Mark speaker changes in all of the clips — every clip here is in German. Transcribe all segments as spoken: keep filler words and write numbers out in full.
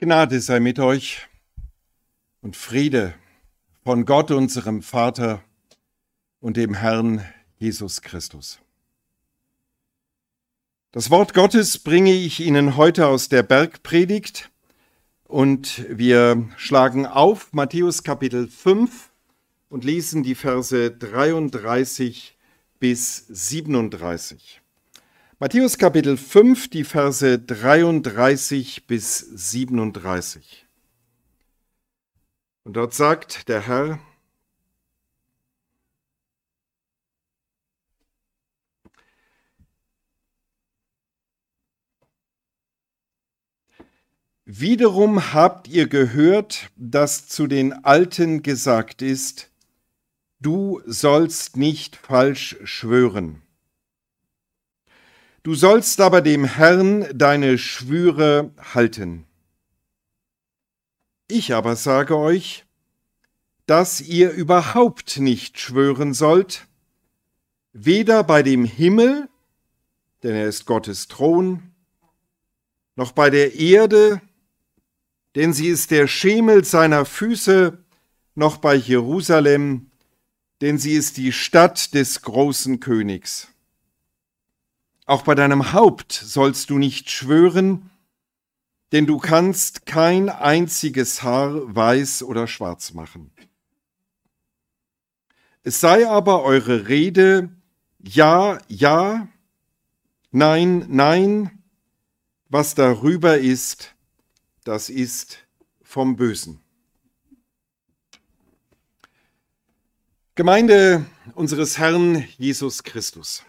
Speaker 1: Gnade sei mit euch und Friede von Gott, unserem Vater und dem Herrn Jesus Christus. Das Wort Gottes bringe ich Ihnen heute aus der Bergpredigt und wir schlagen auf Matthäus Kapitel fünf und lesen die Verse dreiunddreißig bis siebenunddreißig. Matthäus Kapitel fünf, die Verse dreiunddreißig bis siebenunddreißig. Und dort sagt der Herr: Wiederum habt ihr gehört, dass zu den Alten gesagt ist: Du sollst nicht falsch schwören. Du sollst aber dem Herrn deine Schwüre halten. Ich aber sage euch, dass ihr überhaupt nicht schwören sollt, weder bei dem Himmel, denn er ist Gottes Thron, noch bei der Erde, denn sie ist der Schemel seiner Füße, noch bei Jerusalem, denn sie ist die Stadt des großen Königs. Auch bei deinem Haupt sollst du nicht schwören, denn du kannst kein einziges Haar weiß oder schwarz machen. Es sei aber eure Rede ja, ja, nein, nein, was darüber ist, das ist vom Bösen. Gemeinde unseres Herrn Jesus Christus.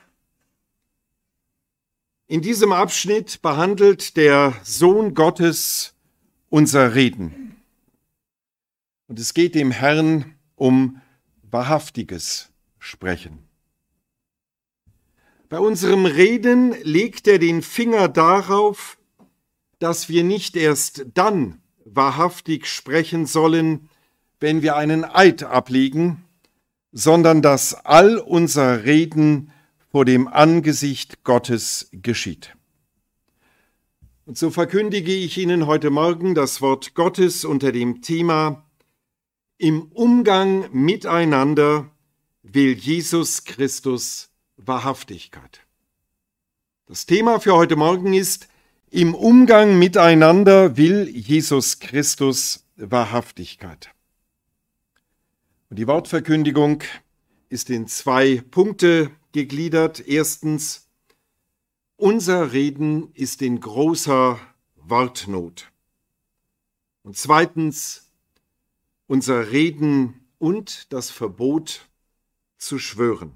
Speaker 1: In diesem Abschnitt behandelt der Sohn Gottes unser Reden. Und es geht dem Herrn um wahrhaftiges Sprechen. Bei unserem Reden legt er den Finger darauf, dass wir nicht erst dann wahrhaftig sprechen sollen, wenn wir einen Eid ablegen, sondern dass all unser Reden vor dem Angesicht Gottes geschieht. Und so verkündige ich Ihnen heute Morgen das Wort Gottes unter dem Thema: Im Umgang miteinander will Jesus Christus Wahrhaftigkeit. Das Thema für heute Morgen ist: Im Umgang miteinander will Jesus Christus Wahrhaftigkeit. Und die Wortverkündigung ist in zwei Punkte gegliedert. Erstens: Unser Reden ist in großer Wortnot. Und zweitens: Unser Reden und das Verbot zu schwören.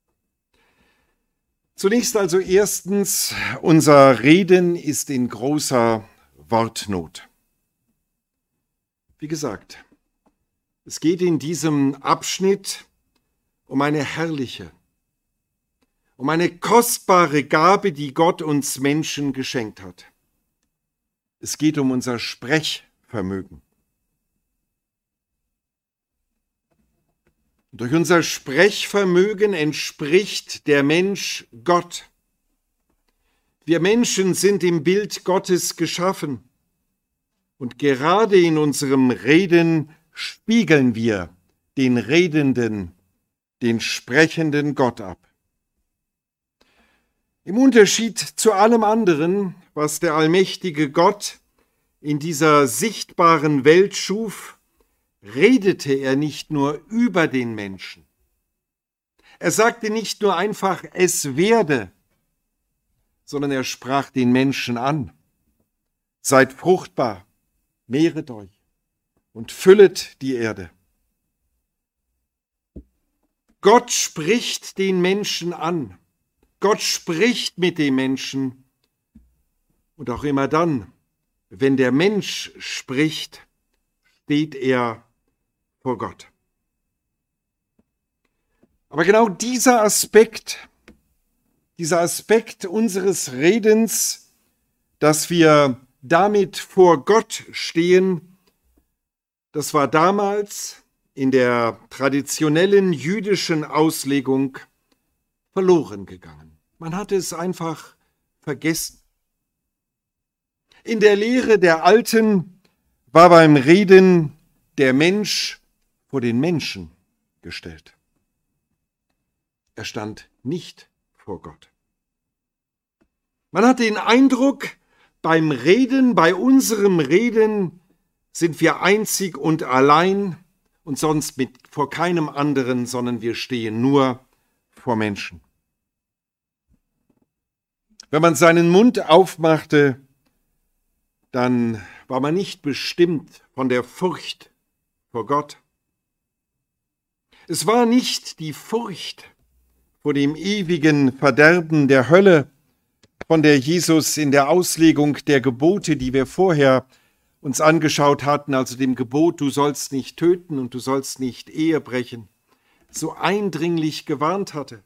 Speaker 1: Zunächst also erstens: Unser Reden ist in großer Wortnot. Wie gesagt, es geht in diesem Abschnitt um eine herrliche, um eine kostbare Gabe, die Gott uns Menschen geschenkt hat. Es geht um unser Sprechvermögen. Durch unser Sprechvermögen entspricht der Mensch Gott. Wir Menschen sind im Bild Gottes geschaffen. Und gerade in unserem Reden spiegeln wir den redenden, den sprechenden Gott ab. Im Unterschied zu allem anderen, was der allmächtige Gott in dieser sichtbaren Welt schuf, redete er nicht nur über den Menschen. Er sagte nicht nur einfach, es werde, sondern er sprach den Menschen an. Seid fruchtbar, mehret euch und füllet die Erde. Gott spricht den Menschen an. Gott spricht mit dem Menschen. Und auch immer dann, wenn der Mensch spricht, steht er vor Gott. Aber genau dieser Aspekt, dieser Aspekt unseres Redens, dass wir damit vor Gott stehen, das war damals in der traditionellen jüdischen Auslegung verloren gegangen. Man hatte es einfach vergessen. In der Lehre der Alten war beim Reden der Mensch vor den Menschen gestellt. Er stand nicht vor Gott. Man hat den Eindruck, beim Reden, bei unserem Reden sind wir einzig und allein und sonst mit vor keinem anderen, sondern wir stehen nur vor Menschen. Wenn man seinen Mund aufmachte, dann war man nicht bestimmt von der Furcht vor Gott. Es war nicht die Furcht vor dem ewigen Verderben der Hölle, von der Jesus in der Auslegung der Gebote, die wir vorher uns angeschaut hatten, also dem Gebot, du sollst nicht töten und du sollst nicht Ehe brechen, so eindringlich gewarnt hatte.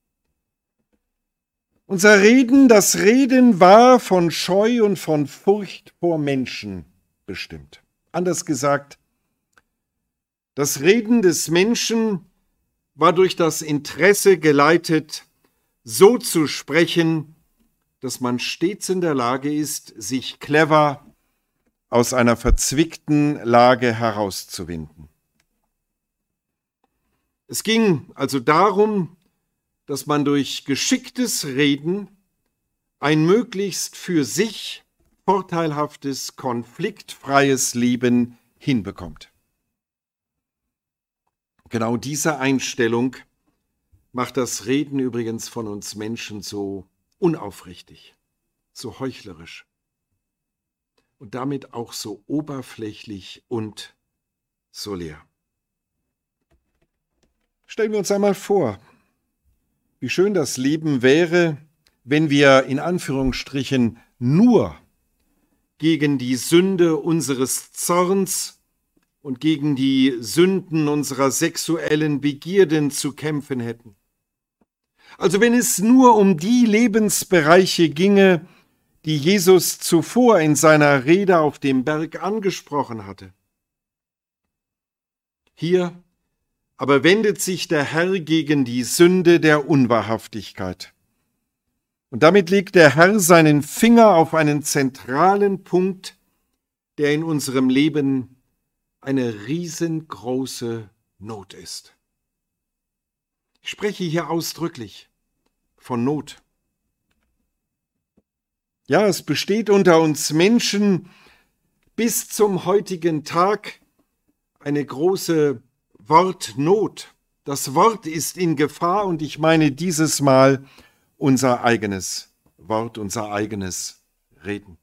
Speaker 1: Unser Reden, das Reden war von Scheu und von Furcht vor Menschen bestimmt. Anders gesagt, das Reden des Menschen war durch das Interesse geleitet, so zu sprechen, dass man stets in der Lage ist, sich clever aus einer verzwickten Lage herauszuwinden. Es ging also darum, dass man durch geschicktes Reden ein möglichst für sich vorteilhaftes, konfliktfreies Leben hinbekommt. Genau diese Einstellung macht das Reden übrigens von uns Menschen so unaufrichtig, so heuchlerisch und damit auch so oberflächlich und so leer. Stellen wir uns einmal vor, wie schön das Leben wäre, wenn wir in Anführungsstrichen nur gegen die Sünde unseres Zorns und gegen die Sünden unserer sexuellen Begierden zu kämpfen hätten. Also wenn es nur um die Lebensbereiche ginge, die Jesus zuvor in seiner Rede auf dem Berg angesprochen hatte. Hier aber wendet sich der Herr gegen die Sünde der Unwahrhaftigkeit. Und damit legt der Herr seinen Finger auf einen zentralen Punkt, der in unserem Leben eine riesengroße Not ist. Ich spreche hier ausdrücklich von Not. Ja, es besteht unter uns Menschen bis zum heutigen Tag eine große Wortnot. Das Wort ist in Gefahr und ich meine dieses Mal unser eigenes Wort, unser eigenes Reden.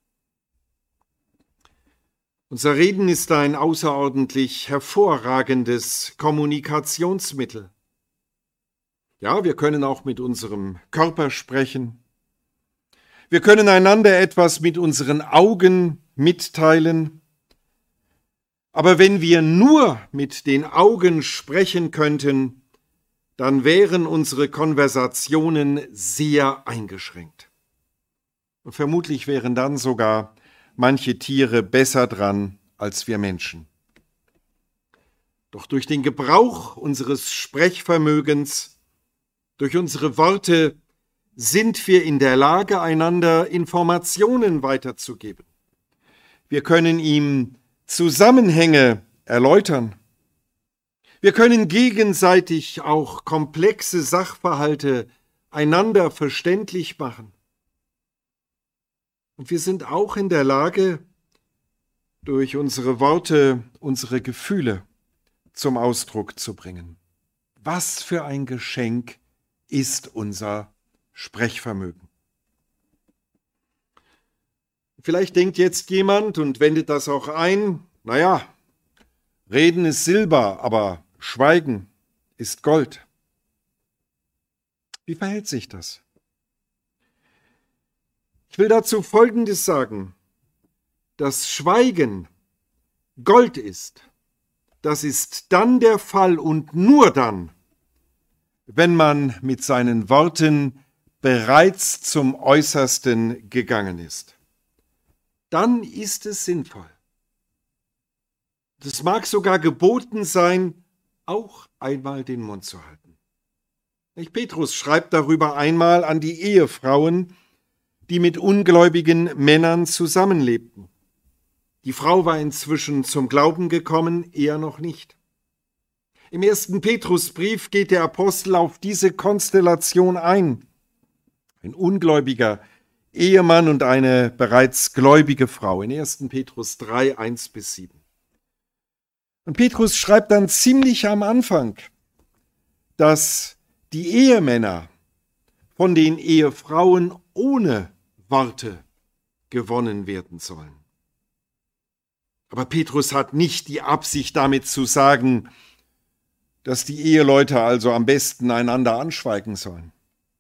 Speaker 1: Unser Reden ist ein außerordentlich hervorragendes Kommunikationsmittel. Ja, wir können auch mit unserem Körper sprechen. Wir können einander etwas mit unseren Augen mitteilen. Aber wenn wir nur mit den Augen sprechen könnten, dann wären unsere Konversationen sehr eingeschränkt. Und vermutlich wären dann sogar manche Tiere besser dran als wir Menschen. Doch durch den Gebrauch unseres Sprechvermögens, durch unsere Worte sind wir in der Lage, einander Informationen weiterzugeben. Wir können ihm Zusammenhänge erläutern. Wir können gegenseitig auch komplexe Sachverhalte einander verständlich machen. Und wir sind auch in der Lage, durch unsere Worte unsere Gefühle zum Ausdruck zu bringen. Was für ein Geschenk ist unser Sprechvermögen. Vielleicht denkt jetzt jemand und wendet das auch ein, naja, Reden ist Silber, aber Schweigen ist Gold. Wie verhält sich das? Ich will dazu Folgendes sagen. Das Schweigen Gold ist, das ist dann der Fall und nur dann, wenn man mit seinen Worten bereits zum Äußersten gegangen ist. Dann ist es sinnvoll. Es mag sogar geboten sein, auch einmal den Mund zu halten. Petrus schreibt darüber einmal an die Ehefrauen, die mit ungläubigen Männern zusammenlebten. Die Frau war inzwischen zum Glauben gekommen, er noch nicht. Im ersten Petrusbrief geht der Apostel auf diese Konstellation ein. Ein ungläubiger Ehemann und eine bereits gläubige Frau in ersten Petrus drei, eins bis sieben. Und Petrus schreibt dann ziemlich am Anfang, dass die Ehemänner von den Ehefrauen ohne Worte gewonnen werden sollen. Aber Petrus hat nicht die Absicht, damit zu sagen, dass die Eheleute also am besten einander anschweigen sollen.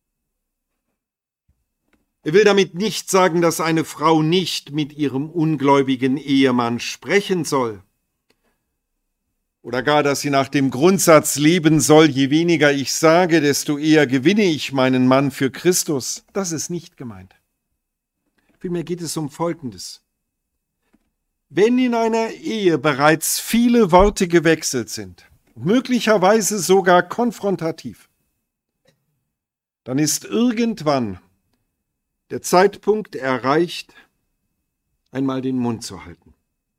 Speaker 1: Er will damit nicht sagen, dass eine Frau nicht mit ihrem ungläubigen Ehemann sprechen soll. Oder gar, dass sie nach dem Grundsatz leben soll, je weniger ich sage, desto eher gewinne ich meinen Mann für Christus. Das ist nicht gemeint. Vielmehr geht es um Folgendes. Wenn in einer Ehe bereits viele Worte gewechselt sind, möglicherweise sogar konfrontativ, dann ist irgendwann der Zeitpunkt erreicht, einmal den Mund zu halten.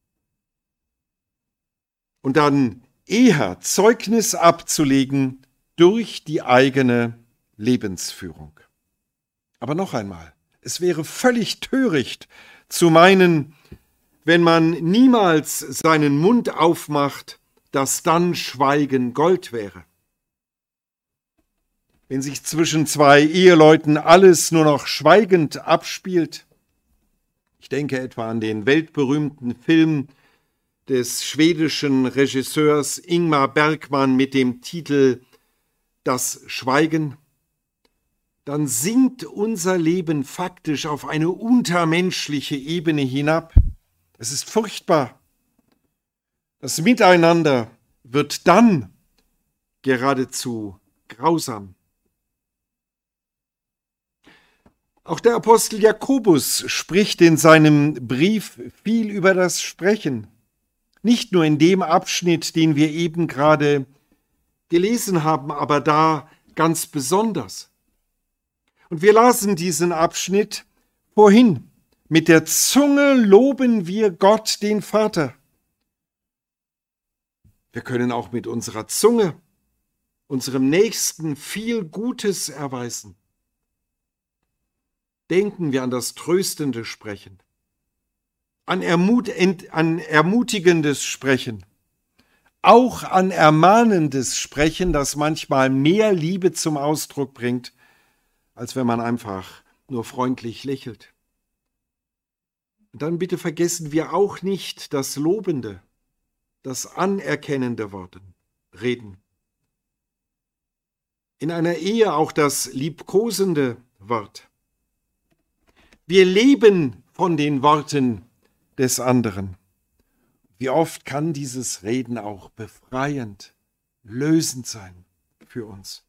Speaker 1: Und dann eher Zeugnis abzulegen durch die eigene Lebensführung. Aber noch einmal, es wäre völlig töricht zu meinen, wenn man niemals seinen Mund aufmacht, dass dann Schweigen Gold wäre. Wenn sich zwischen zwei Eheleuten alles nur noch schweigend abspielt, ich denke etwa an den weltberühmten Film des schwedischen Regisseurs Ingmar Bergman mit dem Titel Das Schweigen, dann sinkt unser Leben faktisch auf eine untermenschliche Ebene hinab. Es ist furchtbar. Das Miteinander wird dann geradezu grausam. Auch der Apostel Jakobus spricht in seinem Brief viel über das Sprechen. Nicht nur in dem Abschnitt, den wir eben gerade gelesen haben, aber da ganz besonders. Und wir lasen diesen Abschnitt vorhin. Mit der Zunge loben wir Gott, den Vater. Wir können auch mit unserer Zunge unserem Nächsten viel Gutes erweisen. Denken wir an das tröstende Sprechen, an, ermut, an ermutigendes Sprechen, auch an ermahnendes Sprechen, das manchmal mehr Liebe zum Ausdruck bringt, als wenn man einfach nur freundlich lächelt. Und dann bitte vergessen wir auch nicht das lobende, das anerkennende Worten, Reden. In einer Ehe auch das liebkosende Wort. Wir leben von den Worten des anderen. Wie oft kann dieses Reden auch befreiend, lösend sein für uns.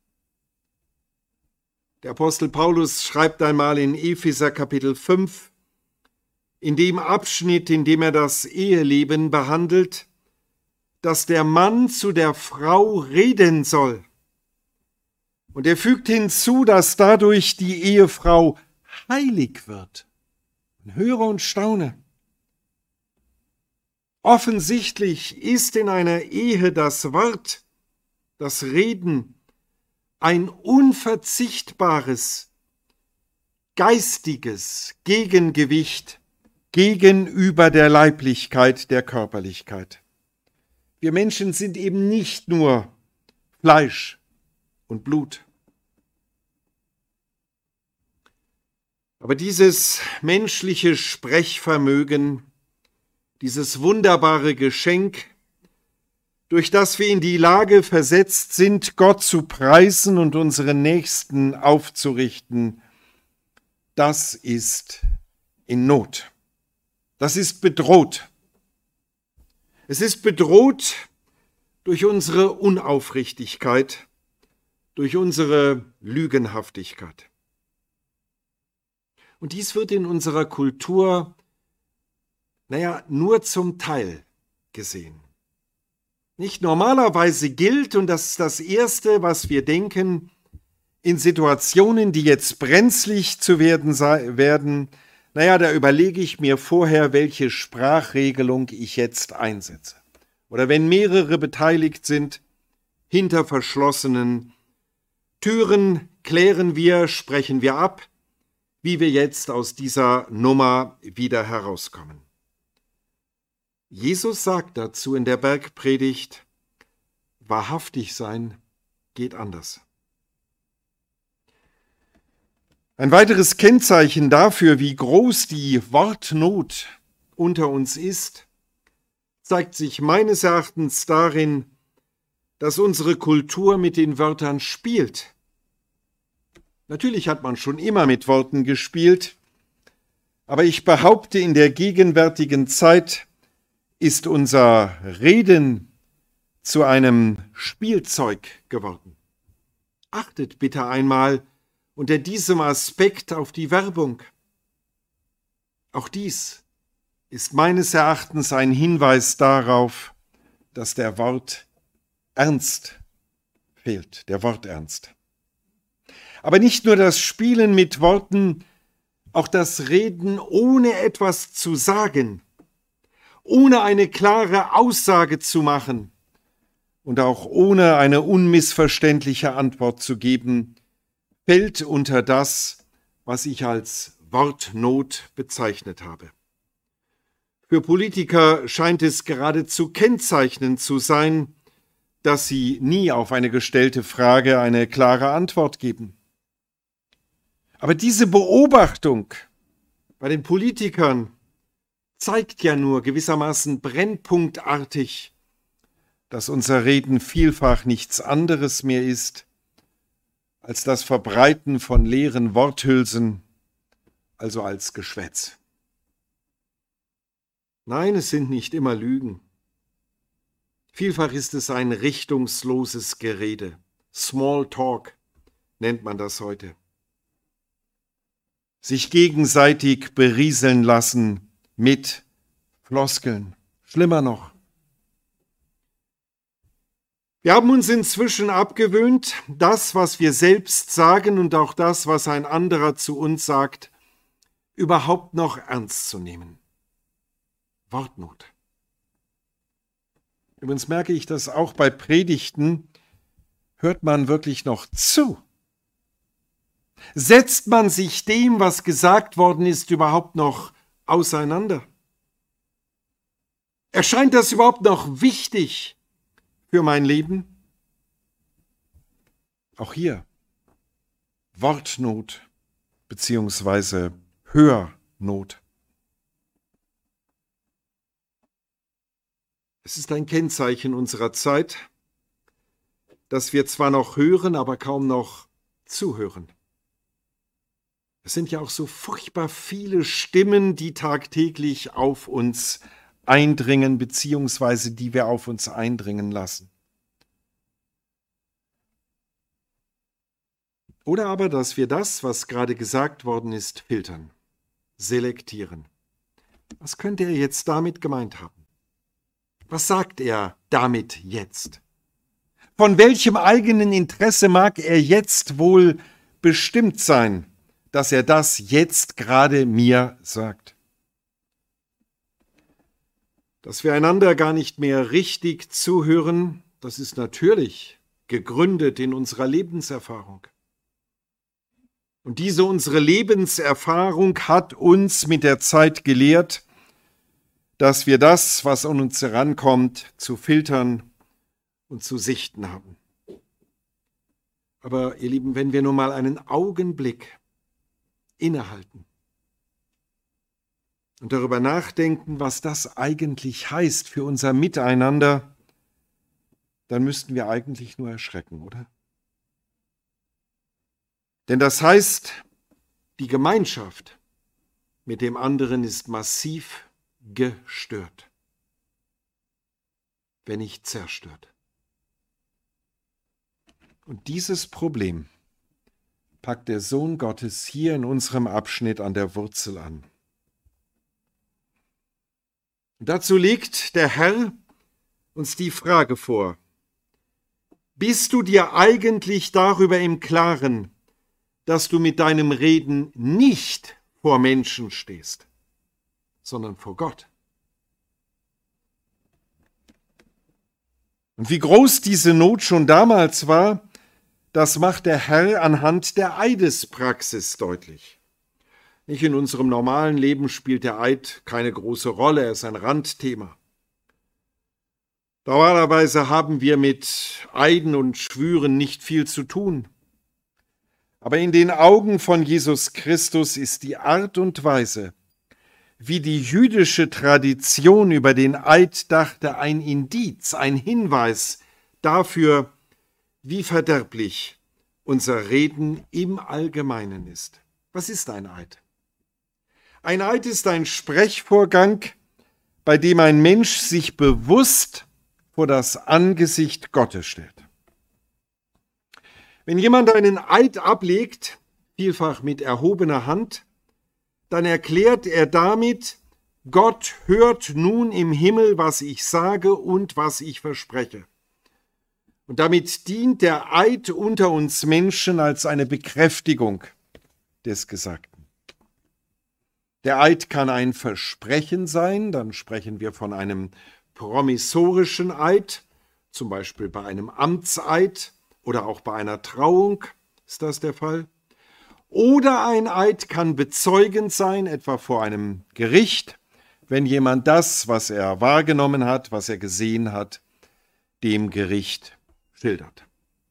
Speaker 1: Der Apostel Paulus schreibt einmal in Epheser Kapitel fünf, in dem Abschnitt, in dem er das Eheleben behandelt, dass der Mann zu der Frau reden soll. Und er fügt hinzu, dass dadurch die Ehefrau heilig wird. Und höre und staune. Offensichtlich ist in einer Ehe das Wort, das Reden, ein unverzichtbares, geistiges Gegengewicht gegenüber der Leiblichkeit, der Körperlichkeit. Wir Menschen sind eben nicht nur Fleisch und Blut. Aber dieses menschliche Sprechvermögen, dieses wunderbare Geschenk, durch das wir in die Lage versetzt sind, Gott zu preisen und unseren Nächsten aufzurichten, das ist in Not. Das ist bedroht. Es ist bedroht durch unsere Unaufrichtigkeit, durch unsere Lügenhaftigkeit. Und dies wird in unserer Kultur, naja, nur zum Teil gesehen. Nicht normalerweise gilt, und das ist das Erste, was wir denken, in Situationen, die jetzt brenzlig zu werden, werden, Naja, da überlege ich mir vorher, welche Sprachregelung ich jetzt einsetze. Oder wenn mehrere beteiligt sind, hinter verschlossenen Türen klären wir, sprechen wir ab, wie wir jetzt aus dieser Nummer wieder herauskommen. Jesus sagt dazu in der Bergpredigt, wahrhaftig sein geht anders. Ein weiteres Kennzeichen dafür, wie groß die Wortnot unter uns ist, zeigt sich meines Erachtens darin, dass unsere Kultur mit den Wörtern spielt. Natürlich hat man schon immer mit Worten gespielt, aber ich behaupte, in der gegenwärtigen Zeit ist unser Reden zu einem Spielzeug geworden. Achtet bitte einmal unter diesem Aspekt auf die Werbung. Auch dies ist meines Erachtens ein Hinweis darauf, dass der Wort Ernst fehlt, der Worternst. Aber nicht nur das Spielen mit Worten, auch das Reden ohne etwas zu sagen, ohne eine klare Aussage zu machen und auch ohne eine unmissverständliche Antwort zu geben, fällt unter das, was ich als Wortnot bezeichnet habe. Für Politiker scheint es geradezu kennzeichnend zu sein, dass sie nie auf eine gestellte Frage eine klare Antwort geben. Aber diese Beobachtung bei den Politikern zeigt ja nur gewissermaßen brennpunktartig, dass unser Reden vielfach nichts anderes mehr ist als das Verbreiten von leeren Worthülsen, also als Geschwätz. Nein, es sind nicht immer Lügen. Vielfach ist es ein richtungsloses Gerede. Small Talk nennt man das heute. Sich gegenseitig berieseln lassen mit Floskeln. Schlimmer noch. Wir haben uns inzwischen abgewöhnt, das, was wir selbst sagen und auch das, was ein anderer zu uns sagt, überhaupt noch ernst zu nehmen. Wortnot. Übrigens merke ich das auch bei Predigten, hört man wirklich noch zu? Setzt man sich dem, was gesagt worden ist, überhaupt noch auseinander? Erscheint das überhaupt noch wichtig für mein Leben? Auch hier Wortnot beziehungsweise Hörnot. Es ist ein Kennzeichen unserer Zeit, dass wir zwar noch hören, aber kaum noch zuhören. Es sind ja auch so furchtbar viele Stimmen, die tagtäglich auf uns eindringen, beziehungsweise die wir auf uns eindringen lassen. Oder aber, dass wir das, was gerade gesagt worden ist, filtern, selektieren. Was könnte er jetzt damit gemeint haben? Was sagt er damit jetzt? Von welchem eigenen Interesse mag er jetzt wohl bestimmt sein, dass er das jetzt gerade mir sagt? Dass wir einander gar nicht mehr richtig zuhören, das ist natürlich gegründet in unserer Lebenserfahrung. Und diese unsere Lebenserfahrung hat uns mit der Zeit gelehrt, dass wir das, was an uns herankommt, zu filtern und zu sichten haben. Aber ihr Lieben, wenn wir nur mal einen Augenblick innehalten und darüber nachdenken, was das eigentlich heißt für unser Miteinander, dann müssten wir eigentlich nur erschrecken, oder? Denn das heißt, die Gemeinschaft mit dem anderen ist massiv gestört, wenn nicht zerstört. Und dieses Problem packt der Sohn Gottes hier in unserem Abschnitt an der Wurzel an. Und dazu legt der Herr uns die Frage vor: Bist du dir eigentlich darüber im Klaren, dass du mit deinem Reden nicht vor Menschen stehst, sondern vor Gott. Und wie groß diese Not schon damals war, das macht der Herr anhand der Eidespraxis deutlich. Nicht in unserem normalen Leben spielt der Eid keine große Rolle, er ist ein Randthema. Normalerweise haben wir mit Eiden und Schwüren nicht viel zu tun. Aber in den Augen von Jesus Christus ist die Art und Weise, wie die jüdische Tradition über den Eid dachte, ein Indiz, ein Hinweis dafür, wie verderblich unser Reden im Allgemeinen ist. Was ist ein Eid? Ein Eid ist ein Sprechvorgang, bei dem ein Mensch sich bewusst vor das Angesicht Gottes stellt. Wenn jemand einen Eid ablegt, vielfach mit erhobener Hand, dann erklärt er damit, Gott hört nun im Himmel, was ich sage und was ich verspreche. Und damit dient der Eid unter uns Menschen als eine Bekräftigung des Gesagten. Der Eid kann ein Versprechen sein, dann sprechen wir von einem promissorischen Eid, zum Beispiel bei einem Amtseid oder auch bei einer Trauung ist das der Fall. Oder ein Eid kann bezeugend sein, etwa vor einem Gericht, wenn jemand das, was er wahrgenommen hat, was er gesehen hat, dem Gericht schildert.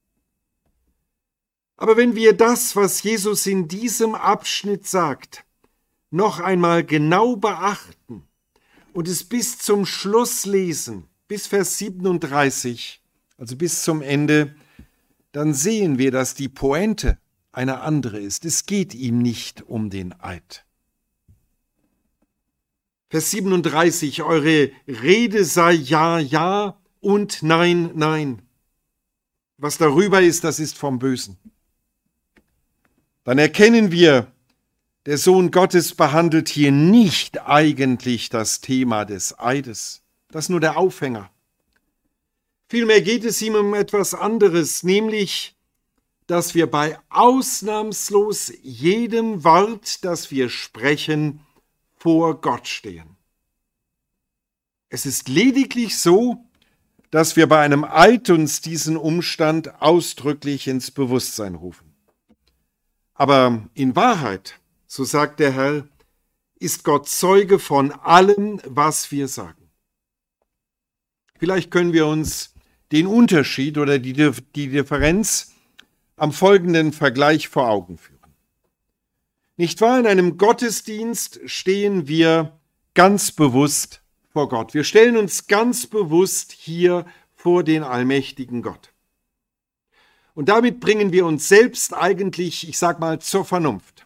Speaker 1: Aber wenn wir das, was Jesus in diesem Abschnitt sagt, noch einmal genau beachten und es bis zum Schluss lesen, bis Vers siebenunddreißig, also bis zum Ende, dann sehen wir, dass die Pointe eine andere ist. Es geht ihm nicht um den Eid. Vers siebenunddreißig, eure Rede sei ja, ja und nein, nein. Was darüber ist, das ist vom Bösen. Dann erkennen wir, der Sohn Gottes behandelt hier nicht eigentlich das Thema des Eides. Das ist nur der Aufhänger. Vielmehr geht es ihm um etwas anderes, nämlich, dass wir bei ausnahmslos jedem Wort, das wir sprechen, vor Gott stehen. Es ist lediglich so, dass wir bei einem Eid uns diesen Umstand ausdrücklich ins Bewusstsein rufen. Aber in Wahrheit, so sagt der Herr, ist Gott Zeuge von allem, was wir sagen. Vielleicht können wir uns den Unterschied oder die, die Differenz am folgenden Vergleich vor Augen führen. Nicht wahr? In einem Gottesdienst stehen wir ganz bewusst vor Gott. Wir stellen uns ganz bewusst hier vor den allmächtigen Gott. Und damit bringen wir uns selbst eigentlich, ich sag mal, zur Vernunft.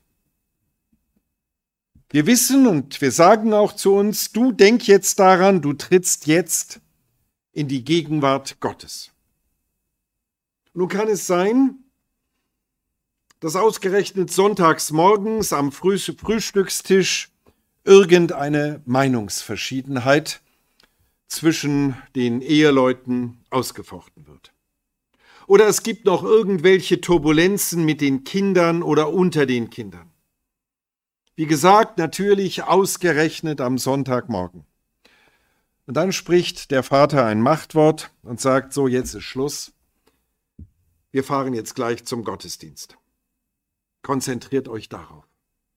Speaker 1: Wir wissen und wir sagen auch zu uns, du denk jetzt daran, du trittst jetzt in die Gegenwart Gottes. Nun kann es sein, dass ausgerechnet sonntags morgens am Früh- Frühstückstisch irgendeine Meinungsverschiedenheit zwischen den Eheleuten ausgefochten wird. Oder es gibt noch irgendwelche Turbulenzen mit den Kindern oder unter den Kindern. Wie gesagt, natürlich ausgerechnet am Sonntagmorgen. Und dann spricht der Vater ein Machtwort und sagt, so, jetzt ist Schluss. Wir fahren jetzt gleich zum Gottesdienst. Konzentriert euch darauf.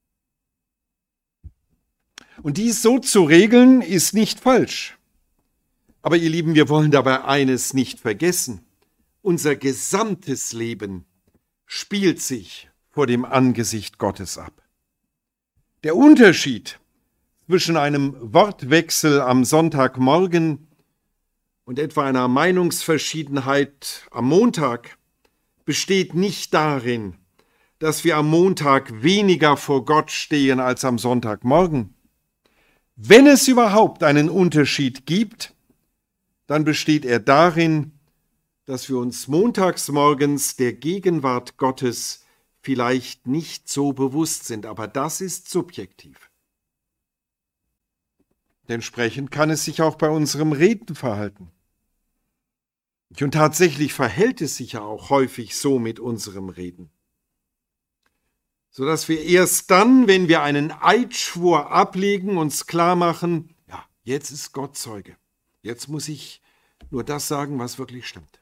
Speaker 1: Und dies so zu regeln, ist nicht falsch. Aber ihr Lieben, wir wollen dabei eines nicht vergessen. Unser gesamtes Leben spielt sich vor dem Angesicht Gottes ab. Der Unterschied zwischen einem Wortwechsel am Sonntagmorgen und etwa einer Meinungsverschiedenheit am Montag besteht nicht darin, dass wir am Montag weniger vor Gott stehen als am Sonntagmorgen. Wenn es überhaupt einen Unterschied gibt, dann besteht er darin, dass wir uns montags morgens der Gegenwart Gottes vielleicht nicht so bewusst sind, aber das ist subjektiv. Entsprechend kann es sich auch bei unserem Reden verhalten. Und tatsächlich verhält es sich ja auch häufig so mit unserem Reden. sodass wir erst dann, wenn wir einen Eidschwur ablegen, uns klar machen, ja, jetzt ist Gott Zeuge. Jetzt muss ich nur das sagen, was wirklich stimmt.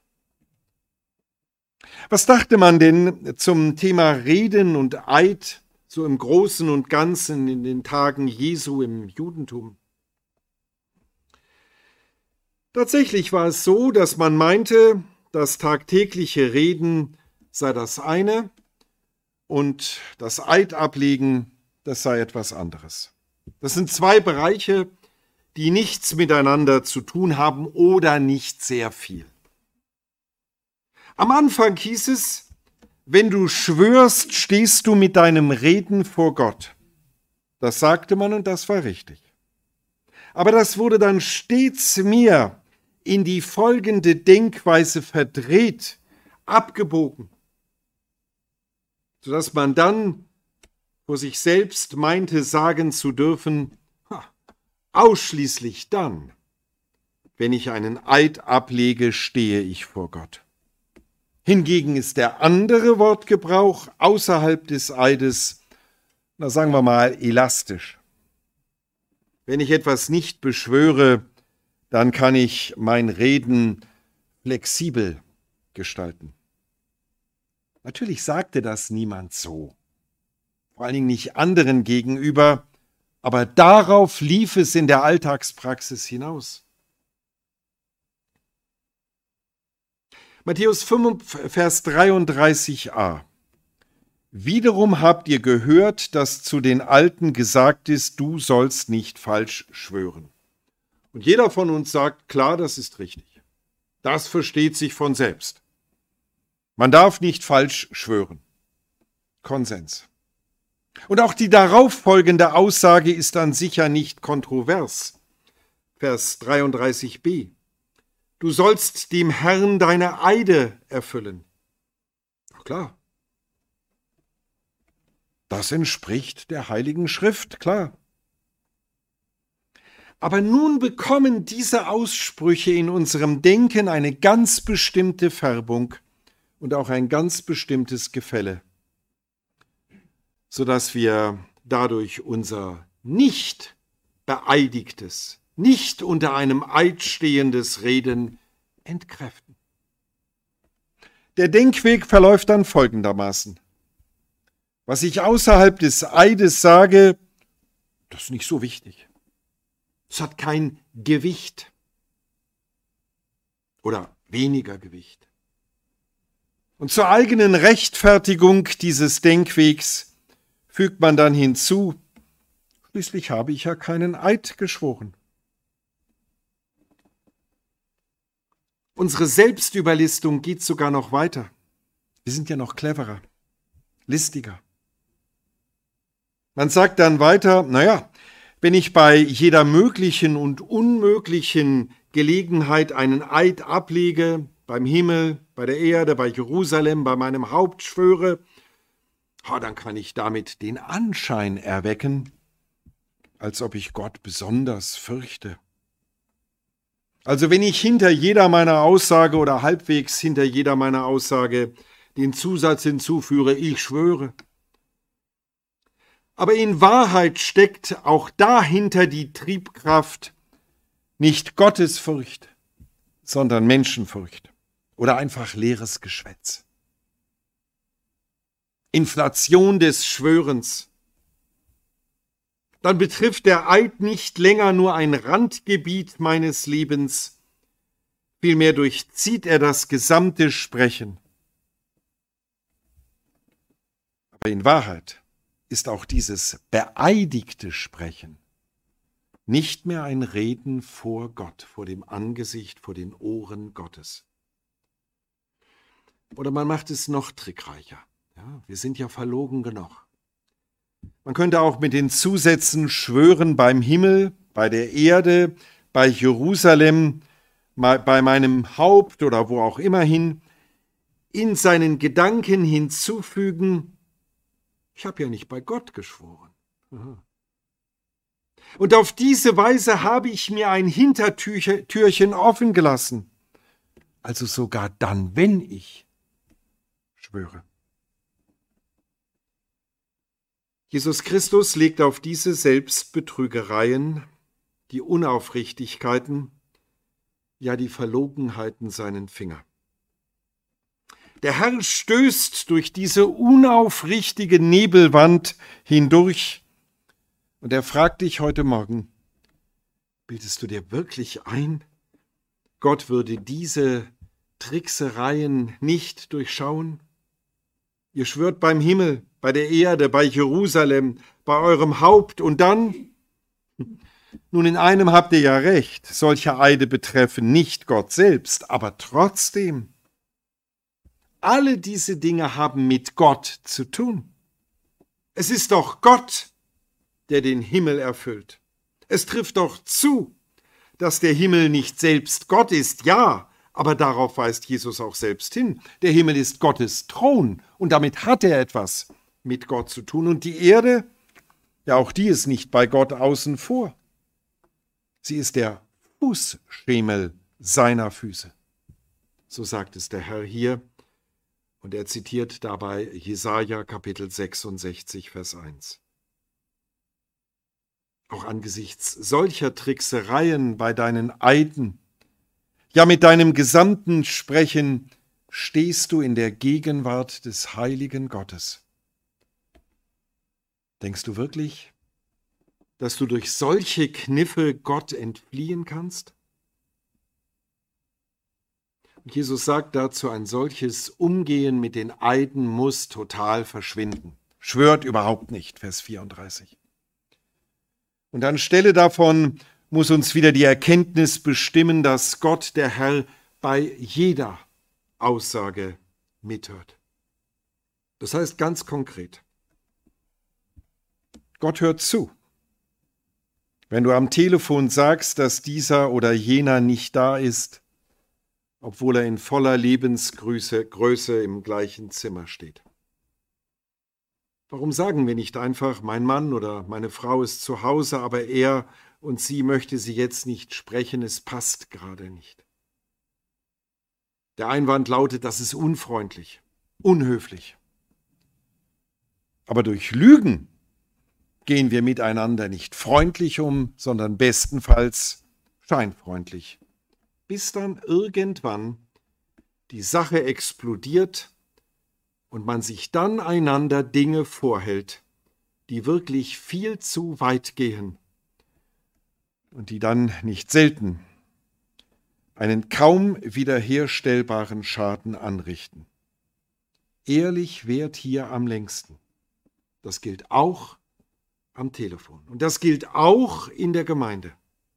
Speaker 1: Was dachte man denn zum Thema Reden und Eid, so im Großen und Ganzen in den Tagen Jesu im Judentum? Tatsächlich war es so, dass man meinte, das tagtägliche Reden sei das eine und das Eid ablegen, das sei etwas anderes. Das sind zwei Bereiche, die nichts miteinander zu tun haben oder nicht sehr viel. Am Anfang hieß es, wenn du schwörst, stehst du mit deinem Reden vor Gott. Das sagte man und das war richtig. Aber das wurde dann stets mehr in die folgende Denkweise verdreht, abgebogen, sodass man dann vor sich selbst meinte, sagen zu dürfen, ausschließlich dann, wenn ich einen Eid ablege, stehe ich vor Gott. Hingegen ist der andere Wortgebrauch außerhalb des Eides, na sagen wir mal, elastisch. Wenn ich etwas nicht beschwöre, dann kann ich mein Reden flexibel gestalten. Natürlich sagte das niemand so, vor allen Dingen nicht anderen gegenüber, aber darauf lief es in der Alltagspraxis hinaus. Matthäus fünf, Vers dreiunddreißig a. Wiederum habt ihr gehört, dass zu den Alten gesagt ist, du sollst nicht falsch schwören. Und jeder von uns sagt, klar, das ist richtig. Das versteht sich von selbst. Man darf nicht falsch schwören. Konsens. Und auch die darauf folgende Aussage ist dann sicher nicht kontrovers. Vers dreiunddreißig b. Du sollst dem Herrn deine Eide erfüllen. Ach klar. Das entspricht der Heiligen Schrift, klar. Aber nun bekommen diese Aussprüche in unserem Denken eine ganz bestimmte Färbung und auch ein ganz bestimmtes Gefälle, sodass wir dadurch unser nicht beeidigtes, nicht unter einem Eid stehendes Reden entkräften. Der Denkweg verläuft dann folgendermaßen. Was ich außerhalb des Eides sage, das ist nicht so wichtig. Es hat kein Gewicht oder weniger Gewicht. Und zur eigenen Rechtfertigung dieses Denkwegs fügt man dann hinzu, schließlich habe ich ja keinen Eid geschworen. Unsere Selbstüberlistung geht sogar noch weiter. Wir sind ja noch cleverer, listiger. Man sagt dann weiter, naja, wenn ich bei jeder möglichen und unmöglichen Gelegenheit einen Eid ablege, beim Himmel, bei der Erde, bei Jerusalem, bei meinem Haupt schwöre, dann kann ich damit den Anschein erwecken, als ob ich Gott besonders fürchte. Also wenn ich hinter jeder meiner Aussage oder halbwegs hinter jeder meiner Aussage den Zusatz hinzuführe, ich schwöre. Aber in Wahrheit steckt auch dahinter die Triebkraft nicht Gottesfurcht, sondern Menschenfurcht oder einfach leeres Geschwätz. Inflation des Schwörens. Dann betrifft der Eid nicht länger nur ein Randgebiet meines Lebens, vielmehr durchzieht er das gesamte Sprechen. Aber in Wahrheit ist auch dieses beeidigte Sprechen nicht mehr ein Reden vor Gott, vor dem Angesicht, vor den Ohren Gottes. Oder man macht es noch trickreicher. Ja, wir sind ja verlogen genug. Man könnte auch mit den Zusätzen schwören beim Himmel, bei der Erde, bei Jerusalem, bei meinem Haupt oder wo auch immer hin, in seinen Gedanken hinzufügen, ich habe ja nicht bei Gott geschworen. Aha. Und auf diese Weise habe ich mir ein Hintertürchen offen gelassen. Also sogar dann, wenn ich schwöre. Jesus Christus legt auf diese Selbstbetrügereien, die Unaufrichtigkeiten, ja die Verlogenheiten seinen Finger. Der Herr stößt durch diese unaufrichtige Nebelwand hindurch und er fragt dich heute Morgen, bildest du dir wirklich ein, Gott würde diese Tricksereien nicht durchschauen? Ihr schwört beim Himmel, bei der Erde, bei Jerusalem, bei eurem Haupt und dann? Nun, in einem habt ihr ja recht, solche Eide betreffen nicht Gott selbst, aber trotzdem, alle diese Dinge haben mit Gott zu tun. Es ist doch Gott, der den Himmel erfüllt. Es trifft doch zu, dass der Himmel nicht selbst Gott ist, ja, aber darauf weist Jesus auch selbst hin. Der Himmel ist Gottes Thron und damit hat er etwas mit Gott zu tun. Und die Erde, ja auch die ist nicht bei Gott außen vor. Sie ist der Fußschemel seiner Füße. So sagt es der Herr hier. Und er zitiert dabei Jesaja Kapitel sechsundsechzig, Vers eins. Auch angesichts solcher Tricksereien bei deinen Eiden, ja mit deinem gesamten Sprechen, stehst du in der Gegenwart des heiligen Gottes. Denkst du wirklich, dass du durch solche Kniffe Gott entfliehen kannst? Und Jesus sagt dazu, ein solches Umgehen mit den Eiden muss total verschwinden. Schwört überhaupt nicht, Vers vierunddreißig. Und anstelle davon muss uns wieder die Erkenntnis bestimmen, dass Gott, der Herr, bei jeder Aussage mithört. Das heißt ganz konkret, Gott hört zu. Wenn du am Telefon sagst, dass dieser oder jener nicht da ist, obwohl er in voller Lebensgröße Größe im gleichen Zimmer steht. Warum sagen wir nicht einfach, mein Mann oder meine Frau ist zu Hause, aber er und sie möchte sie jetzt nicht sprechen, es passt gerade nicht. Der Einwand lautet, das ist unfreundlich, unhöflich. Aber durch Lügen gehen wir miteinander nicht freundlich um, sondern bestenfalls scheinfreundlich. Bis dann irgendwann die Sache explodiert und man sich dann einander Dinge vorhält, die wirklich viel zu weit gehen und die dann nicht selten einen kaum wiederherstellbaren Schaden anrichten. Ehrlich währt hier am längsten. Das gilt auch am Telefon und das gilt auch in der Gemeinde.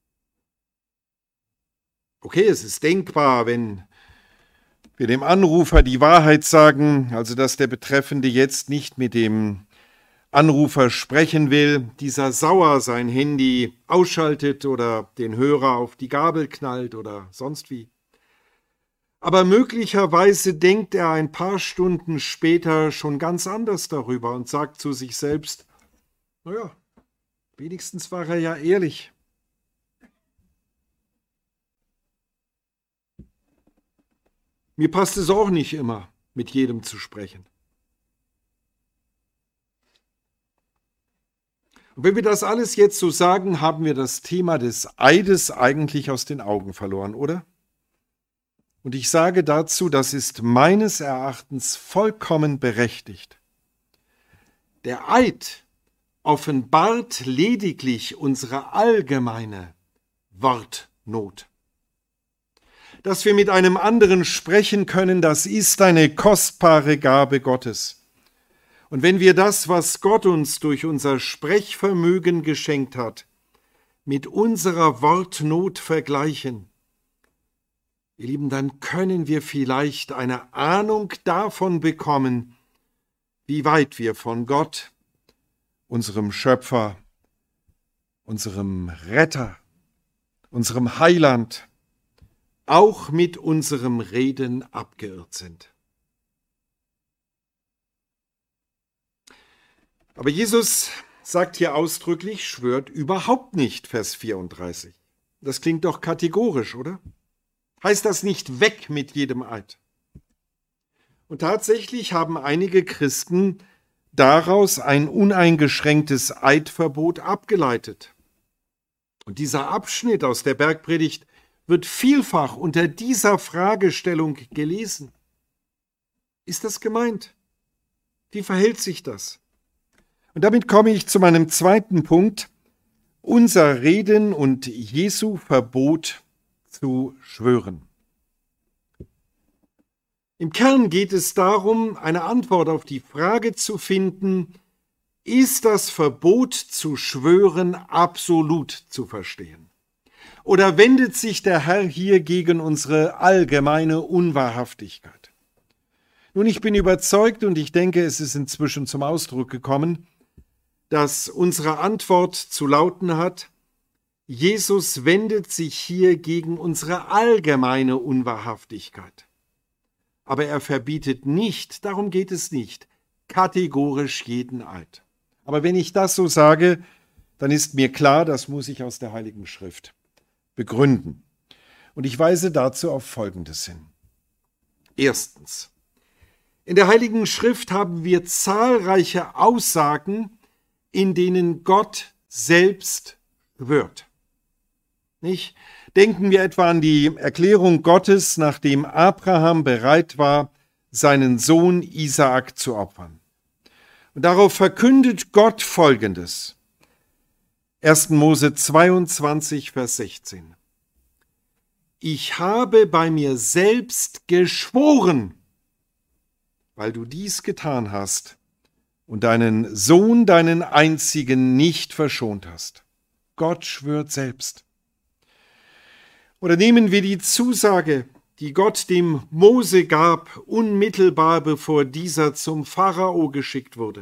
Speaker 1: Okay, es ist denkbar, wenn wir dem Anrufer die Wahrheit sagen, also dass der Betreffende jetzt nicht mit dem Anrufer sprechen will, dieser sauer sein Handy ausschaltet oder den Hörer auf die Gabel knallt oder sonst wie. Aber möglicherweise denkt er ein paar Stunden später schon ganz anders darüber und sagt zu sich selbst, naja, wenigstens war er ja ehrlich. Mir passt es auch nicht immer, mit jedem zu sprechen. Und wenn wir das alles jetzt so sagen, haben wir das Thema des Eides eigentlich aus den Augen verloren, oder? Und ich sage dazu, das ist meines Erachtens vollkommen berechtigt. Der Eid offenbart lediglich unsere allgemeine Wortnot. Dass wir mit einem anderen sprechen können, das ist eine kostbare Gabe Gottes. Und wenn wir das, was Gott uns durch unser Sprechvermögen geschenkt hat, mit unserer Wortnot vergleichen, ihr Lieben, dann können wir vielleicht eine Ahnung davon bekommen, wie weit wir von Gott, unserem Schöpfer, unserem Retter, unserem Heiland, auch mit unserem Reden abgeirrt sind. Aber Jesus sagt hier ausdrücklich, schwört überhaupt nicht, Vers vierunddreißig. Das klingt doch kategorisch, oder? Heißt das nicht weg mit jedem Eid? Und tatsächlich haben einige Christen daraus ein uneingeschränktes Eidverbot abgeleitet. Und dieser Abschnitt aus der Bergpredigt wird vielfach unter dieser Fragestellung gelesen. Ist das gemeint? Wie verhält sich das? Und damit komme ich zu meinem zweiten Punkt, unser Reden und Jesu Verbot zu schwören. Im Kern geht es darum, eine Antwort auf die Frage zu finden, ist das Verbot zu schwören absolut zu verstehen? Oder wendet sich der Herr hier gegen unsere allgemeine Unwahrhaftigkeit? Nun, ich bin überzeugt und ich denke, es ist inzwischen zum Ausdruck gekommen, dass unsere Antwort zu lauten hat, Jesus wendet sich hier gegen unsere allgemeine Unwahrhaftigkeit. Aber er verbietet nicht, darum geht es nicht, kategorisch jeden Eid. Aber wenn ich das so sage, dann ist mir klar, das muss ich aus der Heiligen Schrift begründen. Und ich weise dazu auf Folgendes hin. Erstens. In der Heiligen Schrift haben wir zahlreiche Aussagen, in denen Gott selbst schwört. Nicht? Denken wir etwa an die Erklärung Gottes, nachdem Abraham bereit war, seinen Sohn Isaak zu opfern. Und darauf verkündet Gott Folgendes. erster Mose zweiundzwanzig, Vers sechzehn. Ich habe bei mir selbst geschworen, weil du dies getan hast und deinen Sohn, deinen einzigen, nicht verschont hast. Gott schwört selbst. Oder nehmen wir die Zusage, die Gott dem Mose gab, unmittelbar bevor dieser zum Pharao geschickt wurde.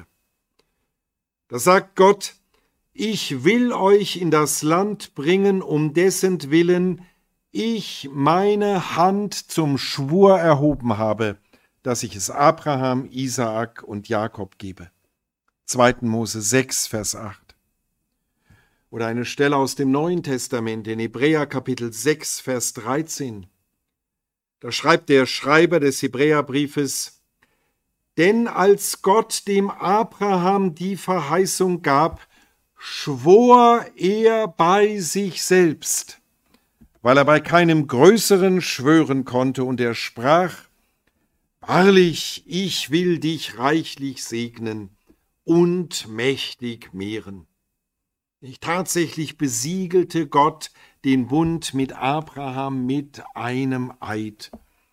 Speaker 1: Da sagt Gott, ich will euch in das Land bringen, um dessen Willen ich meine Hand zum Schwur erhoben habe, dass ich es Abraham, Isaak und Jakob gebe. zweiter Mose sechs, Vers acht. Oder eine Stelle aus dem Neuen Testament in Hebräer Kapitel sechs, Vers dreizehn. Da schreibt der Schreiber des Hebräerbriefes, denn als Gott dem Abraham die Verheißung gab, schwor er bei sich selbst, weil er bei keinem Größeren schwören konnte, und er sprach, wahrlich, ich will dich reichlich segnen und mächtig mehren. Tatsächlich besiegelte Gott den Bund mit Abraham mit einem Eid.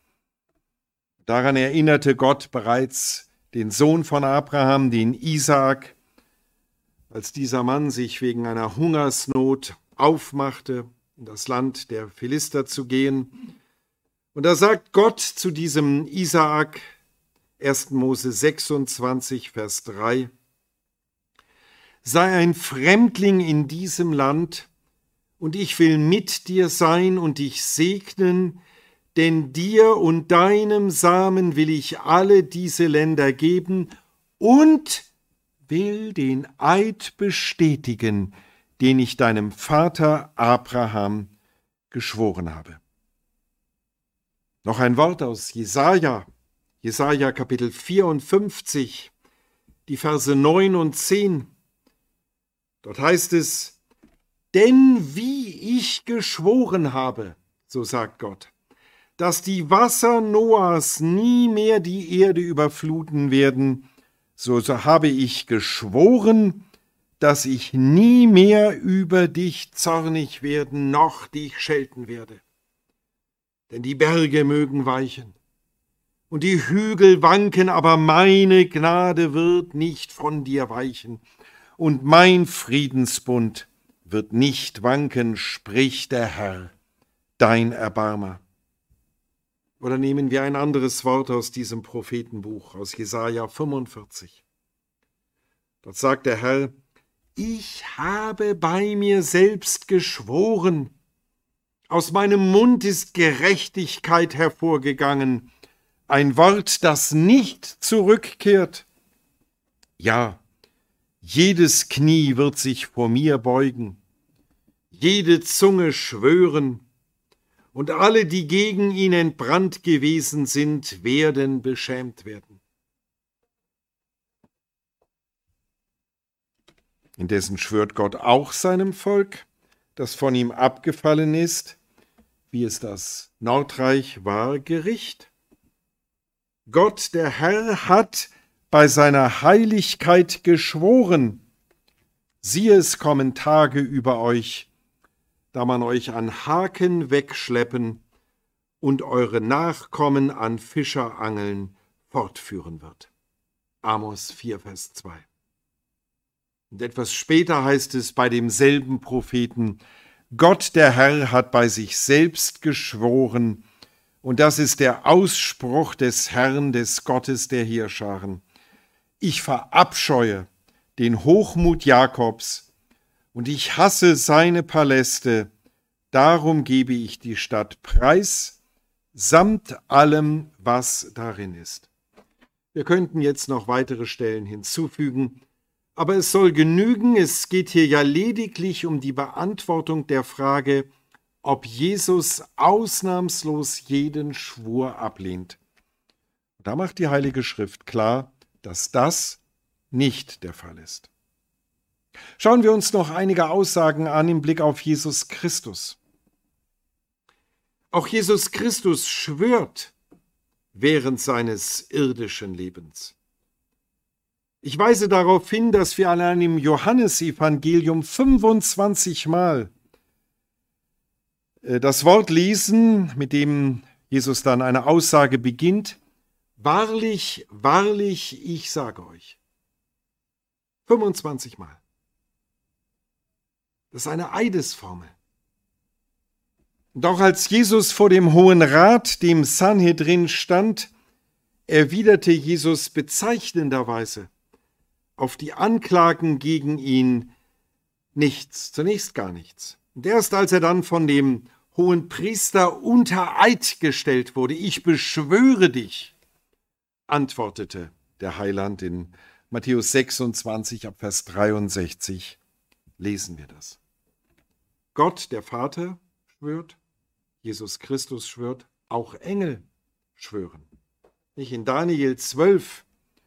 Speaker 1: Daran erinnerte Gott bereits den Sohn von Abraham, den Isaak, als dieser Mann sich wegen einer Hungersnot aufmachte, in das Land der Philister zu gehen. Und da sagt Gott zu diesem Isaak, erster Mose sechsundzwanzig, Vers drei, sei ein Fremdling in diesem Land, und ich will mit dir sein und dich segnen, denn dir und deinem Samen will ich alle diese Länder geben und will den Eid bestätigen, den ich deinem Vater Abraham geschworen habe. Noch ein Wort aus Jesaja, Jesaja Kapitel vierundfünfzig, die Verse neun und zehn. Dort heißt es, denn wie ich geschworen habe, so sagt Gott, dass die Wasser Noahs nie mehr die Erde überfluten werden, so, so habe ich geschworen, dass ich nie mehr über dich zornig werden, noch dich schelten werde. Denn die Berge mögen weichen und die Hügel wanken, aber meine Gnade wird nicht von dir weichen. Und mein Friedensbund wird nicht wanken, spricht der Herr, dein Erbarmer. Oder nehmen wir ein anderes Wort aus diesem Prophetenbuch, aus Jesaja fünfundvierzig. Dort sagt der Herr, ich habe bei mir selbst geschworen, aus meinem Mund ist Gerechtigkeit hervorgegangen, ein Wort, das nicht zurückkehrt. Ja, jedes Knie wird sich vor mir beugen, jede Zunge schwören, und alle, die gegen ihn entbrannt gewesen sind, werden beschämt werden. Indessen schwört Gott auch seinem Volk, das von ihm abgefallen ist, wie es das Nordreich war, Gericht. Gott, der Herr, hat bei seiner Heiligkeit geschworen, siehe, es kommen Tage über euch, da man euch an Haken wegschleppen und eure Nachkommen an Fischerangeln fortführen wird. Amos vier, Vers zwei. Und etwas später heißt es bei demselben Propheten, Gott der Herr hat bei sich selbst geschworen, und das ist der Ausspruch des Herrn, des Gottes der Heerscharen. Ich verabscheue den Hochmut Jakobs, und ich hasse seine Paläste, darum gebe ich die Stadt preis, samt allem, was darin ist. Wir könnten jetzt noch weitere Stellen hinzufügen, aber es soll genügen, es geht hier ja lediglich um die Beantwortung der Frage, ob Jesus ausnahmslos jeden Schwur ablehnt. Da macht die Heilige Schrift klar, dass das nicht der Fall ist. Schauen wir uns noch einige Aussagen an im Blick auf Jesus Christus. Auch Jesus Christus schwört während seines irdischen Lebens. Ich weise darauf hin, dass wir allein im Johannesevangelium fünfundzwanzig Mal das Wort lesen, mit dem Jesus dann eine Aussage beginnt. Wahrlich, wahrlich, ich sage euch. fünfundzwanzig Mal. Das ist eine Eidesformel. Und auch als Jesus vor dem Hohen Rat, dem Sanhedrin, stand, erwiderte Jesus bezeichnenderweise auf die Anklagen gegen ihn nichts, zunächst gar nichts. Und erst als er dann von dem hohen Priester unter Eid gestellt wurde, ich beschwöre dich, antwortete der Heiland in Matthäus sechsundzwanzig, ab Vers dreiundsechzig, lesen wir das. Gott, der Vater, schwört, Jesus Christus schwört, auch Engel schwören. Nicht in Daniel zwölf,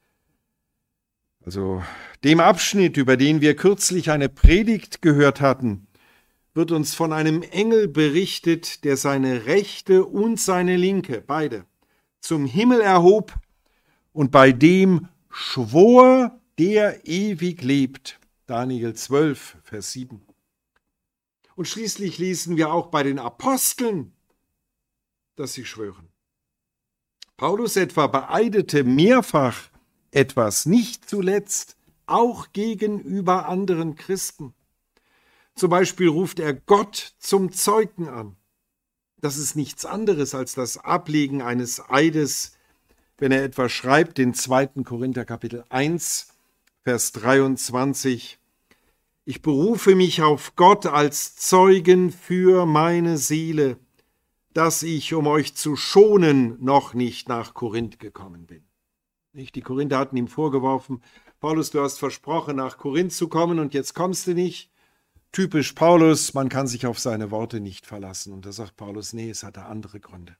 Speaker 1: also dem Abschnitt, über den wir kürzlich eine Predigt gehört hatten, wird uns von einem Engel berichtet, der seine rechte und seine linke, beide, zum Himmel erhob und bei dem schwor, der ewig lebt. Daniel zwölf, Vers sieben. Und schließlich lesen wir auch bei den Aposteln, dass sie schwören. Paulus etwa beeidete mehrfach etwas, nicht zuletzt auch gegenüber anderen Christen. Zum Beispiel ruft er Gott zum Zeugen an. Das ist nichts anderes als das Ablegen eines Eides, wenn er etwa schreibt in zweiten Korinther Kapitel eins, Vers dreiundzwanzig, ich berufe mich auf Gott als Zeugen für meine Seele, dass ich, um euch zu schonen, noch nicht nach Korinth gekommen bin. Die Korinther hatten ihm vorgeworfen, Paulus, du hast versprochen, nach Korinth zu kommen und jetzt kommst du nicht. Typisch Paulus, man kann sich auf seine Worte nicht verlassen. Und da sagt Paulus, nee, es hatte andere Gründe.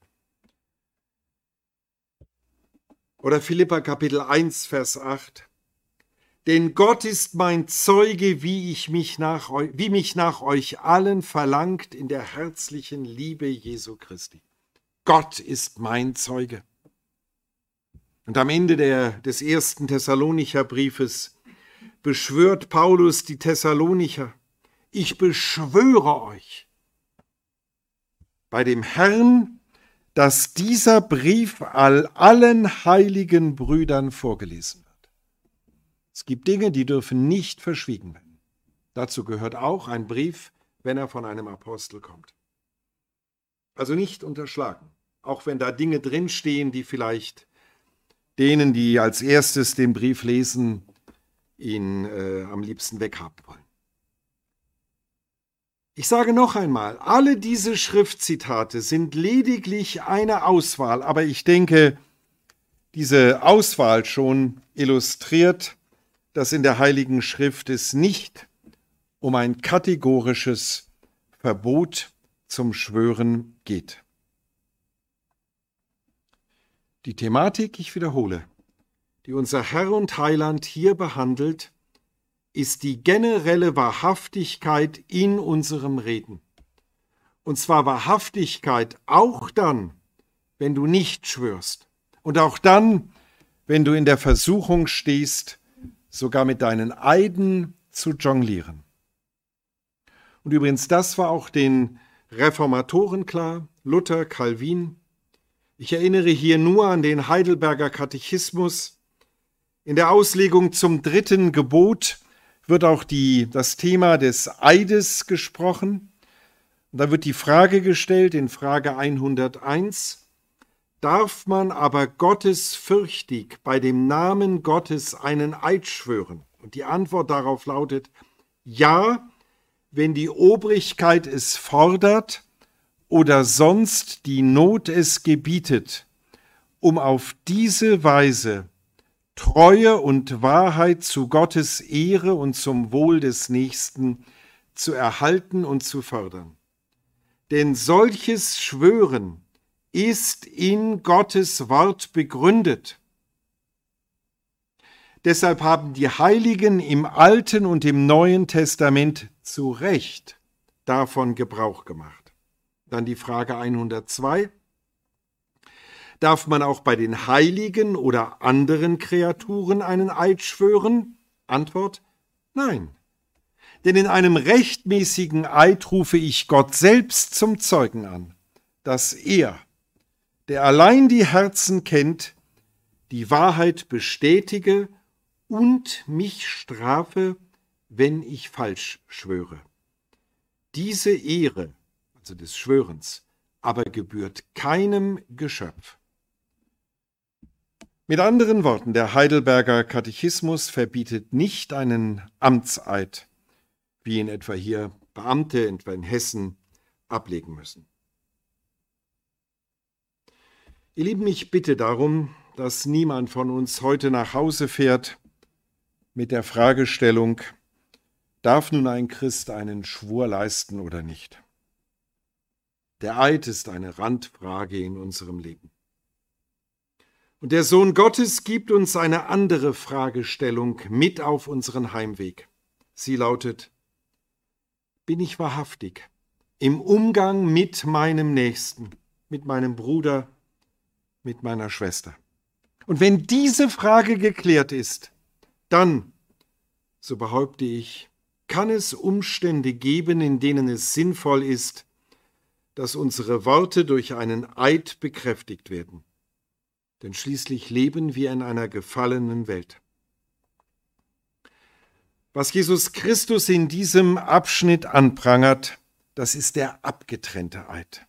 Speaker 1: Oder Philipper Kapitel eins, Vers acht. Denn Gott ist mein Zeuge, wie, ich mich nach eu- wie mich nach euch allen verlangt in der herzlichen Liebe Jesu Christi. Gott ist mein Zeuge. Und am Ende der, des ersten Thessalonicher Briefes beschwört Paulus die Thessalonicher. Ich beschwöre euch bei dem Herrn, dass dieser Brief all allen heiligen Brüdern vorgelesen wird. Es gibt Dinge, die dürfen nicht verschwiegen werden. Dazu gehört auch ein Brief, wenn er von einem Apostel kommt. Also nicht unterschlagen, auch wenn da Dinge drinstehen, die vielleicht denen, die als erstes den Brief lesen, ihn äh, am liebsten weghaben wollen. Ich sage noch einmal, alle diese Schriftzitate sind lediglich eine Auswahl, aber ich denke, diese Auswahl schon illustriert, dass in der Heiligen Schrift es nicht um ein kategorisches Verbot zum Schwören geht. Die Thematik, ich wiederhole, die unser Herr und Heiland hier behandelt, ist die generelle Wahrhaftigkeit in unserem Reden. Und zwar Wahrhaftigkeit auch dann, wenn du nicht schwörst. Und auch dann, wenn du in der Versuchung stehst, sogar mit deinen Eiden zu jonglieren. Und übrigens, das war auch den Reformatoren klar, Luther, Calvin. Ich erinnere hier nur an den Heidelberger Katechismus. In der Auslegung zum dritten Gebot wird auch die, das Thema des Eides gesprochen. Und da wird die Frage gestellt in Frage hunderteins, darf man aber gottesfürchtig bei dem Namen Gottes einen Eid schwören? Und die Antwort darauf lautet, ja, wenn die Obrigkeit es fordert oder sonst die Not es gebietet, um auf diese Weise Treue und Wahrheit zu Gottes Ehre und zum Wohl des Nächsten zu erhalten und zu fördern. Denn solches Schwören ist in Gottes Wort begründet. Deshalb haben die Heiligen im Alten und im Neuen Testament zu Recht davon Gebrauch gemacht. Dann die Frage hundertzwei. Darf man auch bei den Heiligen oder anderen Kreaturen einen Eid schwören? Antwort: Nein. Denn in einem rechtmäßigen Eid rufe ich Gott selbst zum Zeugen an, dass er, der allein die Herzen kennt, die Wahrheit bestätige und mich strafe, wenn ich falsch schwöre. Diese Ehre, also des Schwörens, aber gebührt keinem Geschöpf. Mit anderen Worten, der Heidelberger Katechismus verbietet nicht einen Amtseid, wie ihn etwa hier Beamte, etwa in Hessen, ablegen müssen. Ihr Lieben, ich bitte darum, dass niemand von uns heute nach Hause fährt mit der Fragestellung, darf nun ein Christ einen Schwur leisten oder nicht? Der Eid ist eine Randfrage in unserem Leben. Und der Sohn Gottes gibt uns eine andere Fragestellung mit auf unseren Heimweg. Sie lautet: Bin ich wahrhaftig im Umgang mit meinem Nächsten, mit meinem Bruder, mit meiner Schwester? Und wenn diese Frage geklärt ist, dann, so behaupte ich, kann es Umstände geben, in denen es sinnvoll ist, dass unsere Worte durch einen Eid bekräftigt werden. Denn schließlich leben wir in einer gefallenen Welt. Was Jesus Christus in diesem Abschnitt anprangert, das ist der abgetrennte Eid.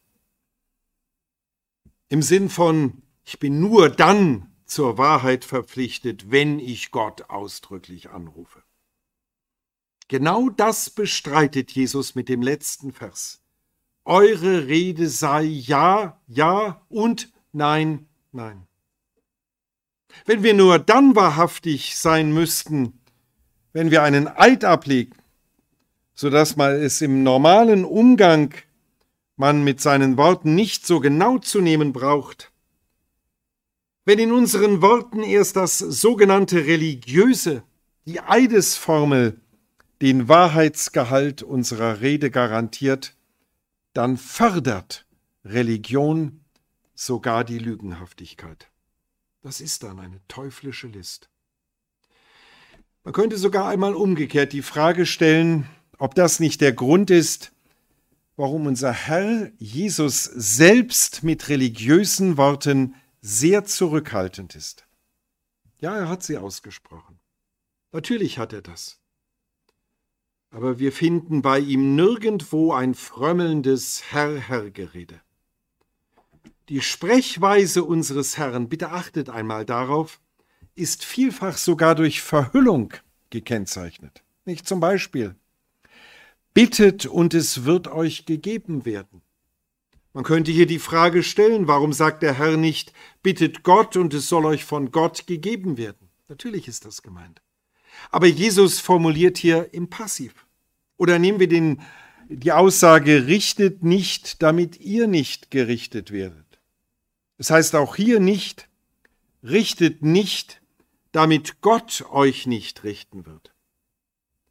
Speaker 1: Im Sinn von, ich bin nur dann zur Wahrheit verpflichtet, wenn ich Gott ausdrücklich anrufe. Genau das bestreitet Jesus mit dem letzten Vers. Eure Rede sei ja, ja und nein, nein. Wenn wir nur dann wahrhaftig sein müssten, wenn wir einen Eid ablegen, sodass man es im normalen Umgang man mit seinen Worten nicht so genau zu nehmen braucht, wenn in unseren Worten erst das sogenannte Religiöse, die Eidesformel, den Wahrheitsgehalt unserer Rede garantiert, dann fördert Religion sogar die Lügenhaftigkeit. Das ist dann eine teuflische List. Man könnte sogar einmal umgekehrt die Frage stellen, ob das nicht der Grund ist, warum unser Herr Jesus selbst mit religiösen Worten sehr zurückhaltend ist. Ja, er hat sie ausgesprochen. Natürlich hat er das. Aber wir finden bei ihm nirgendwo ein frömmelndes Herr-Herr-Gerede. Die Sprechweise unseres Herrn, bitte achtet einmal darauf, ist vielfach sogar durch Verhüllung gekennzeichnet. Nicht zum Beispiel: Bittet und es wird euch gegeben werden. Man könnte hier die Frage stellen, warum sagt der Herr nicht, bittet Gott und es soll euch von Gott gegeben werden? Natürlich ist das gemeint. Aber Jesus formuliert hier im Passiv. Oder nehmen wir den, die Aussage, richtet nicht, damit ihr nicht gerichtet werdet. Es heißt auch hier nicht, richtet nicht, damit Gott euch nicht richten wird.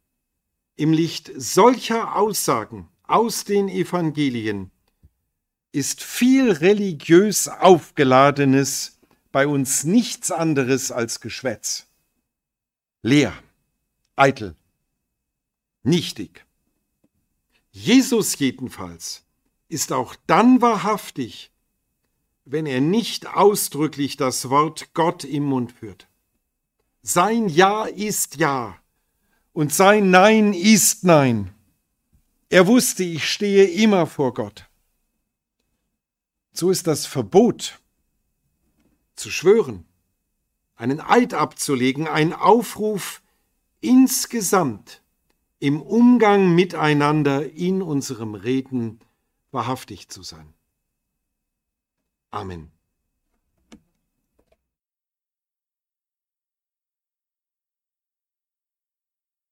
Speaker 1: Im Licht solcher Aussagen aus den Evangelien ist viel religiös Aufgeladenes bei uns nichts anderes als Geschwätz. Leer, eitel, nichtig. Jesus jedenfalls ist auch dann wahrhaftig, wenn er nicht ausdrücklich das Wort Gott im Mund führt. Sein Ja ist Ja und sein Nein ist Nein. Er wusste, ich stehe immer vor Gott. So ist das Verbot zu schwören, einen Eid abzulegen, ein Aufruf insgesamt im Umgang miteinander in unserem Reden wahrhaftig zu sein. Amen.